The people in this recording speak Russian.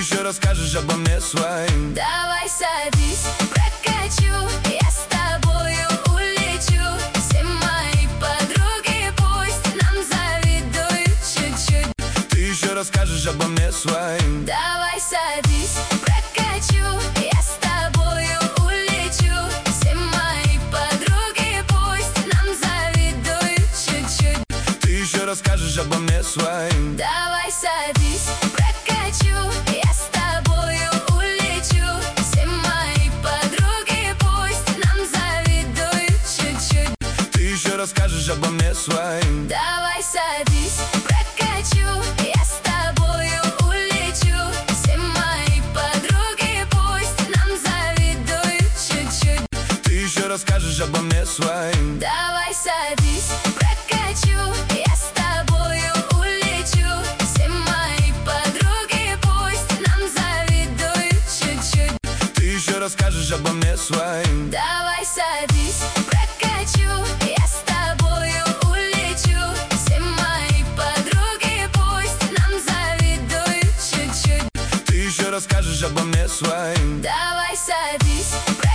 еще расскажешь обо мне своим. Давай садись, прокачу, я с тобою улечу. Все мои подруги пусть нам завидуют чуть-чуть. Ты еще расскажешь обо мне своим. Давай садись, прокачу, я с тобою улечу. Все мои подруги пусть нам завидуют чуть-чуть. Ты еще расскажешь обо мне своим. Давай садись, прокачу, я с тобою улечу. Все мои подруги пусть нам завидуют чуть-чуть. Ты еще расскажешь обо мне своим. Давай садись, прокачу, я с тобою улечу. Все мои подруги пусть нам завидуют чуть-чуть. Ты еще расскажешь обо мне своим. Давай садись, прокачу, я с тобою улечу. Все мои подруги пусть нам завидуют чуть-чуть. Ты еще расскажешь обо мне своим. Давай садись, прокачу, я с тобою улечу. Все мои подруги пусть нам завидуют чуть-чуть. Ты еще расскажешь обо мне своим. Давай садись,